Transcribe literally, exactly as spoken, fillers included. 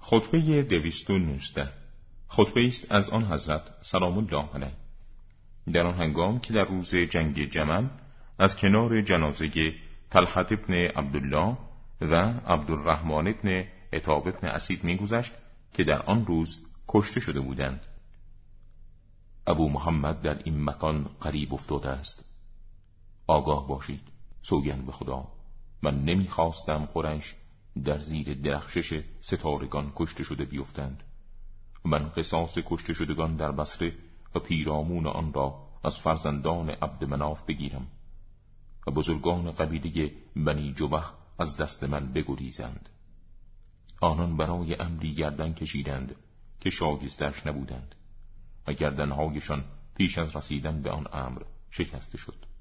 خطبه دویست و نوزده خطبه است از آن حضرت سلام الله علیه در آن هنگام که در روز جنگ جمل از کنار جنازه طلحة ابن عبدالله و عبدالرحمن ابن عتاب ابن اسید می‌گذشت که در آن روز کشته شده بودند. ابو محمد در این مکان غریب افتاده است. آگاه باشید، سوگند به خدا، من نمیخواستم قریش در زیر درخشش ستارگان کشته شده بیفتند. من قصاص کشته شدگان در بصره و پیرامون آن را از فرزندان عبد مناف بگیرم و بزرگان قبیله بنی جبه از دست من بگریزند. آنان برای امری گردن کشیدند که شایستش نبودند و گردنهایشان پیش از رسیدن به آن امر شکسته شد.